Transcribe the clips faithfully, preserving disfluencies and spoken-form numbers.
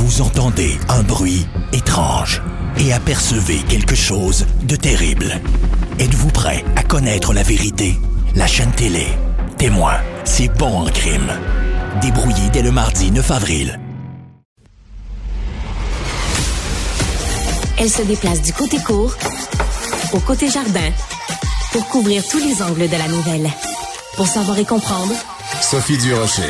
Vous entendez un bruit étrange et apercevez quelque chose de terrible. Êtes-vous prêt à connaître la vérité? La chaîne télé Témoin, c'est bon en crime. Débrouillé dès le mardi neuf avril. Elle se déplace du côté court au côté jardin pour couvrir tous les angles de la nouvelle. Pour savoir et comprendre, Sophie Durocher.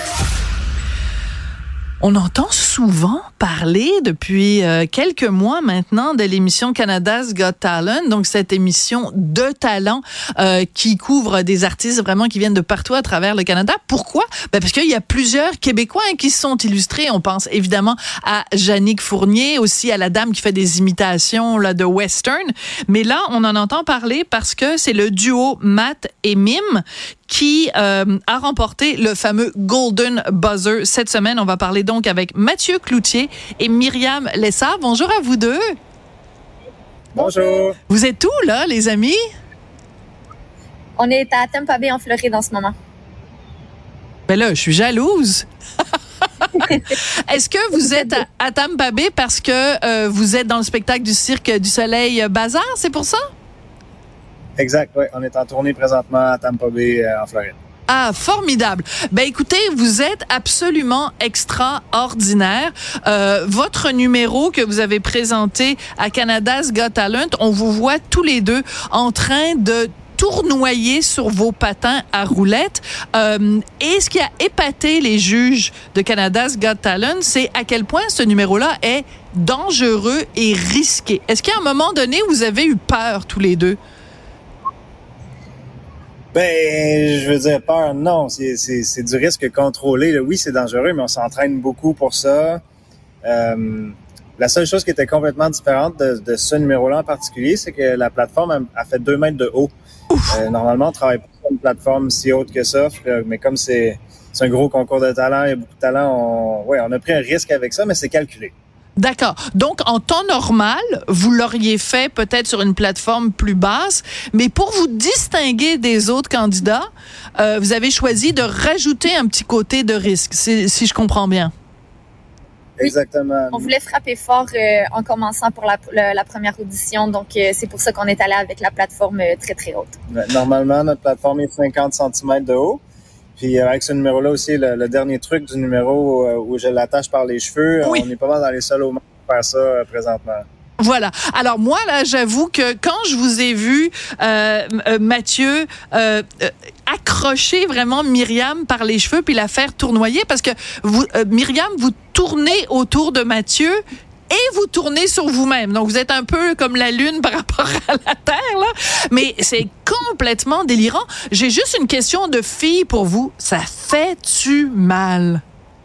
On entend souvent parler depuis euh, quelques mois maintenant de l'émission Canada's Got Talent, donc cette émission de talent euh, qui couvre des artistes vraiment qui viennent de partout à travers le Canada. Pourquoi? Ben parce qu'il y a plusieurs Québécois hein, qui se sont illustrés. On pense évidemment à Jannick Fournier, aussi à la dame qui fait des imitations là, de western. Mais là, on en entend parler parce que c'est le duo Matt et Mime qui euh, a remporté le fameux Golden Buzzer cette semaine. On va parler donc avec Mathieu Cloutier et Myriam Lessard. Bonjour à vous deux. Bonjour. Vous êtes où, là, les amis? On est à Tampa Bay, en Floride, en ce moment. Ben là, je suis jalouse. Est-ce que vous êtes à, à Tampa Bay parce que euh, vous êtes dans le spectacle du Cirque du Soleil Bazar, c'est pour ça? Exact, oui. On est en tournée présentement à Tampa Bay, euh, en Floride. Ah, formidable. Ben écoutez, vous êtes absolument extraordinaire. Euh, votre numéro que vous avez présenté à Canada's Got Talent, on vous voit tous les deux en train de tournoyer sur vos patins à roulettes. Euh, et ce qui a épaté les juges de Canada's Got Talent, c'est à quel point ce numéro-là est dangereux et risqué. Est-ce qu'à un moment donné, vous avez eu peur tous les deux? Ben, je veux dire, peur, non. C'est, c'est, c'est du risque contrôlé. Là. Oui, c'est dangereux, mais on s'entraîne beaucoup pour ça. Euh, la seule chose qui était complètement différente de, de ce numéro-là en particulier, c'est que la plateforme a, a fait deux mètres de haut. Euh, normalement, on travaille pas sur une plateforme si haute que ça, mais comme c'est, c'est un gros concours de talent, il y a beaucoup de talent, on, ouais, on a pris un risque avec ça, mais c'est calculé. D'accord. Donc, en temps normal, vous l'auriez fait peut-être sur une plateforme plus basse, mais pour vous distinguer des autres candidats, euh, vous avez choisi de rajouter un petit côté de risque, si, si je comprends bien. Exactement. On voulait frapper fort euh, en commençant pour la, la, la première audition, donc euh, c'est pour ça qu'on est allé avec la plateforme euh, très, très haute. Normalement, notre plateforme est cinquante centimètres de haut. Puis avec ce numéro-là aussi, le, le dernier truc du numéro euh, où je l'attache par les cheveux, oui. On est pas mal dans les seuls au monde pour faire ça euh, présentement. Voilà. Alors moi, là, j'avoue que quand je vous ai vu, euh, euh, Mathieu, euh, euh, accrocher vraiment Myriam par les cheveux puis la faire tournoyer, parce que vous, euh, Myriam, vous tournez autour de Mathieu et vous tournez sur vous-même. Donc, vous êtes un peu comme la Lune par rapport à la Terre, là. Mais c'est complètement délirant. J'ai juste une question de fille pour vous. Ça fait-tu mal?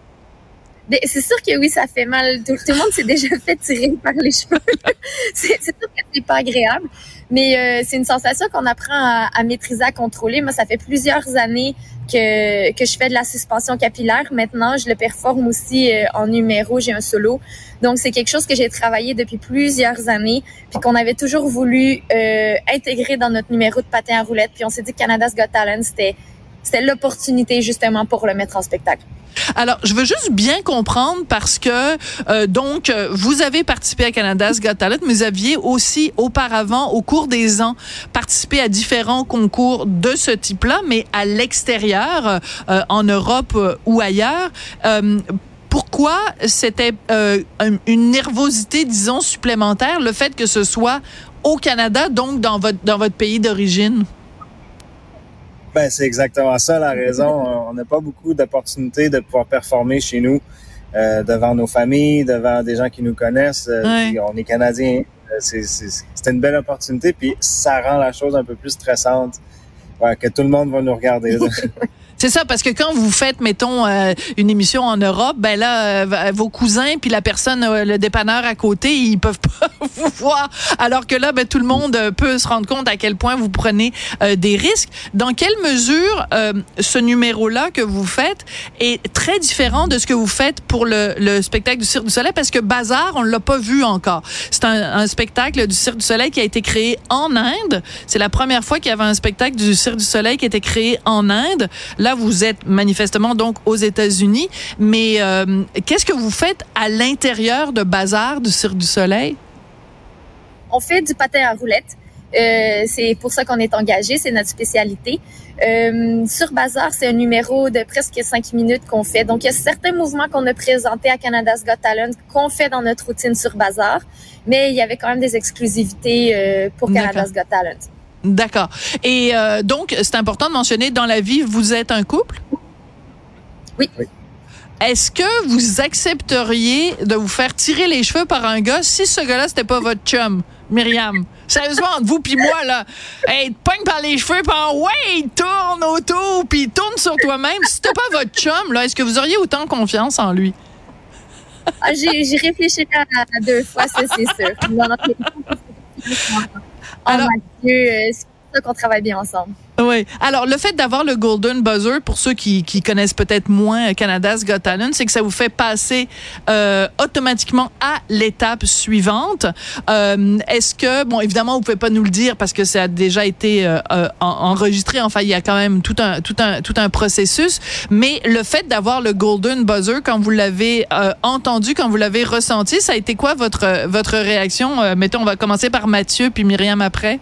Mais c'est sûr que oui, ça fait mal. Tout, tout le monde s'est déjà fait tirer par les cheveux. c'est, c'est sûr que c'est pas agréable. Mais euh, c'est une sensation qu'on apprend à, à maîtriser, à contrôler. Moi, ça fait plusieurs années que que je fais de la suspension capillaire. Maintenant, je le performe aussi euh, en numéro. J'ai un solo. Donc, c'est quelque chose que j'ai travaillé depuis plusieurs années, puis qu'on avait toujours voulu euh, intégrer dans notre numéro de patin à roulettes. Puis on s'est dit que Canada's Got Talent, c'était c'était l'opportunité justement pour le mettre en spectacle. Alors, je veux juste bien comprendre parce que, euh, donc, vous avez participé à Canada's Got Talent, mais vous aviez aussi auparavant, au cours des ans, participé à différents concours de ce type-là, mais à l'extérieur, euh, en Europe euh, ou ailleurs. Euh, pourquoi c'était euh, une nervosité, disons, supplémentaire, le fait que ce soit au Canada, donc dans votre, dans votre pays d'origine? Ben, c'est exactement ça la raison. On n'a pas beaucoup d'opportunités de pouvoir performer chez nous euh, devant nos familles, devant des gens qui nous connaissent. Euh, ouais. On est Canadiens. C'est, c'est, c'est une belle opportunité, puis ça rend la chose un peu plus stressante. Ouais, que tout le monde va nous regarder. C'est ça, parce que quand vous faites, mettons, euh, une émission en Europe, ben là, euh, vos cousins puis la personne, euh, le dépanneur à côté, ils peuvent pas vous voir. Alors que là, ben tout le monde peut se rendre compte à quel point vous prenez euh, des risques. Dans quelle mesure euh, ce numéro-là que vous faites est très différent de ce que vous faites pour le, le spectacle du Cirque du Soleil? Parce que Bazar, on l'a pas vu encore. C'est un, un spectacle du Cirque du Soleil qui a été créé en Inde. C'est la première fois qu'il y avait un spectacle du Cirque du Soleil qui était créé en Inde. Là, là, vous êtes manifestement donc aux États-Unis, mais euh, qu'est-ce que vous faites à l'intérieur de Bazar du Cirque du Soleil? On fait du patin à roulettes. Euh, c'est pour ça qu'on est engagé, c'est notre spécialité. Euh, sur Bazar, c'est un numéro de presque cinq minutes qu'on fait. Donc, il y a certains mouvements qu'on a présentés à Canada's Got Talent qu'on fait dans notre routine sur Bazar, mais il y avait quand même des exclusivités euh, pour Canada's Got Talent. D'accord. Et euh, donc, c'est important de mentionner, dans la vie, vous êtes un couple? Oui. Oui. Est-ce que vous accepteriez de vous faire tirer les cheveux par un gars si ce gars-là, c'était pas votre chum, Myriam? Sérieusement, entre vous puis moi, là, hey, il te pogne par les cheveux, puis en, ouais, il tourne autour, puis il tourne sur toi-même. Si c'était pas votre chum, là, est-ce que vous auriez autant confiance en lui? Ah, j'ai, j'ai réfléchi à, à deux fois, ça, c'est sûr. Non, non, Alors, Mathieu, euh, c'est pour ça qu'on travaille bien ensemble. Oui. Alors, le fait d'avoir le Golden Buzzer, pour ceux qui, qui connaissent peut-être moins Canada's Got Talent, c'est que ça vous fait passer euh, automatiquement à l'étape suivante. Euh, est-ce que, bon, évidemment, vous pouvez pas nous le dire parce que ça a déjà été euh, euh, enregistré. Enfin, il y a quand même tout un, tout un, tout un processus. Mais le fait d'avoir le Golden Buzzer, quand vous l'avez euh, entendu, quand vous l'avez ressenti, ça a été quoi votre, votre réaction? Euh, mettons, on va commencer par Mathieu puis Myriam après.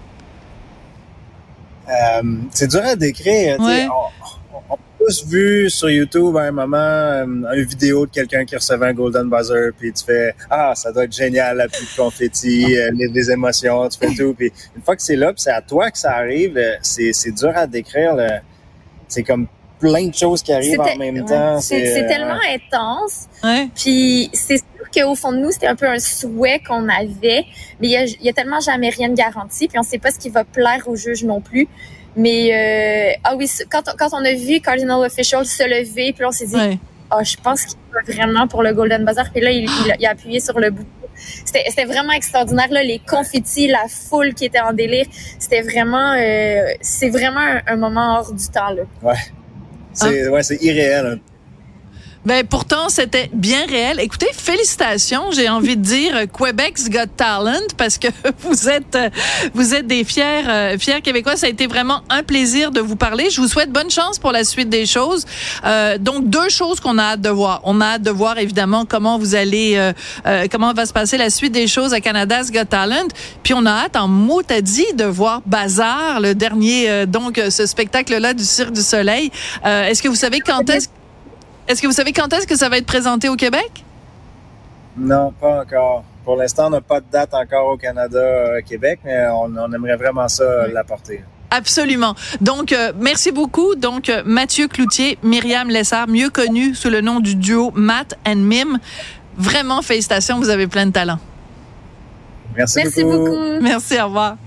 Euh, c'est dur à décrire. Ouais. On, on a tous vu sur YouTube à un moment euh, une vidéo de quelqu'un qui recevait un Golden Buzzer, puis tu fais « Ah, ça doit être génial, la pluie de confetti, euh, les, les émotions, tu fais tout. » Puis une fois que c'est là, puis c'est à toi que ça arrive, c'est, c'est dur à décrire. Là. C'est comme plein de choses qui arrivent C'était, en même ouais, temps. C'est, c'est, c'est euh, tellement ouais. intense. Ouais. Puis c'est sûr qu'au fond de nous, c'était un peu un souhait qu'on avait, mais il y a, il y a tellement jamais rien de garanti, puis on sait pas ce qui va plaire au juge non plus. Mais euh, ah oui, quand on, quand on a vu Cardinal Official se lever, puis on s'est dit, Ouais. ah, je pense qu'il va vraiment pour le Golden Buzzer. Puis là, il, il, a, il a appuyé sur le bouton. C'était, c'était vraiment extraordinaire là, les confettis, la foule qui était en délire. C'était vraiment, euh, c'est vraiment un, un moment hors du temps là. Ouais. C'est, Ah. ouais, c'est irréel. Hein. Ben pourtant c'était bien réel. Écoutez, félicitations, j'ai envie de dire Quebec's Got Talent parce que vous êtes vous êtes des fiers euh, fiers Québécois. Ça a été vraiment un plaisir de vous parler. Je vous souhaite bonne chance pour la suite des choses. Euh, donc deux choses qu'on a hâte de voir. On a hâte de voir évidemment comment vous allez euh, euh, comment va se passer la suite des choses à Canada's Got Talent. Puis on a hâte en mot-à-dit de voir Bazar, le dernier euh, donc ce spectacle là du Cirque du Soleil. Euh, est-ce que vous savez quand est-ce Est-ce que vous savez quand est-ce que ça va être présenté au Québec? Non, pas encore. Pour l'instant, on n'a pas de date encore au Canada, euh, Québec, mais on, on aimerait vraiment ça euh, l'apporter. Absolument. Donc, euh, merci beaucoup. Donc, euh, Mathieu Cloutier, Myriam Lessard, mieux connu sous le nom du duo Matt and Mim. Vraiment, félicitations, vous avez plein de talent. Merci, Merci beaucoup. beaucoup. Merci, au revoir.